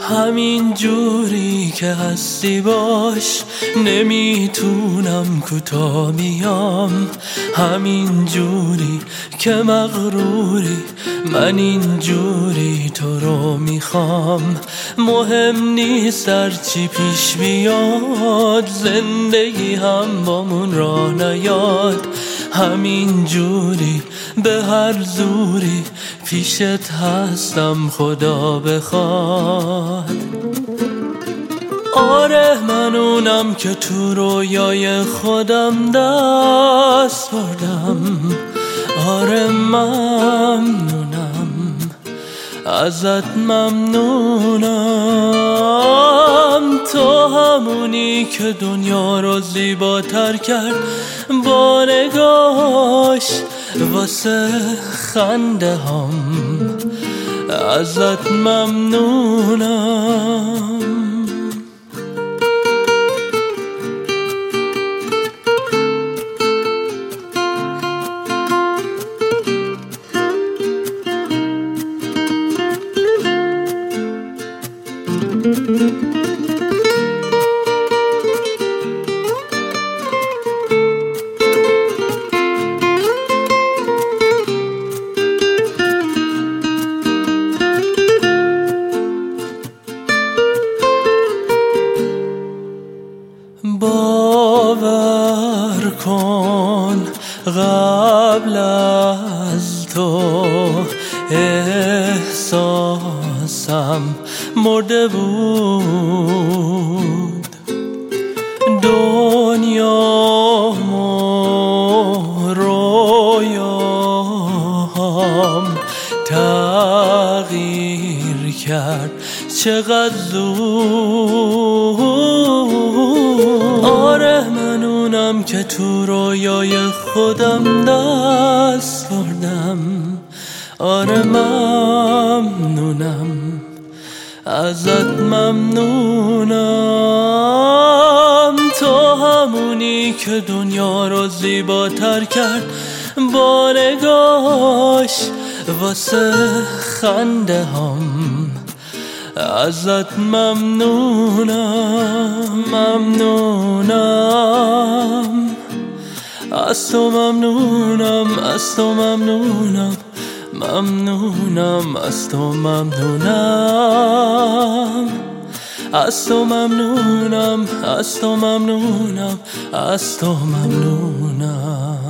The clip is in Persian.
همین جوری که هستی باش، نمیتونم کوتاه بیام. همین جوری که مغروری، من این جوری تو رو میخوام. مهم نیست هرچی پیش بیاد، زندگی هم بامون راه نیاد. همین جوری به هر زوری پیشت هستم خدا بخواد. آره من اونم که تو رویای خودم دست بردم. آره ممنونم ازت، ممنونم. تو همونی که دنیا رو زیباتر کرد با نگاش واسه خنده هم. ازت ممنونم. باور کن قبل از تو احساسم مرده بود. دنیام و رویاهام تغییر کرد چقدر زود. آره من اونم که تو رویای خودم دست بردم. آره ممنونم ازت، ممنونم. تو همونی که دنیا رو زیباتر کرد با نگاش واسه خنده هم. ازت ممنونم، ممنونم. از تو ممنونم، از تو ممنونم، ممنونم. از تو ممنونم، از تو ممنونم، از تو ممنونم، از تو ممنونم.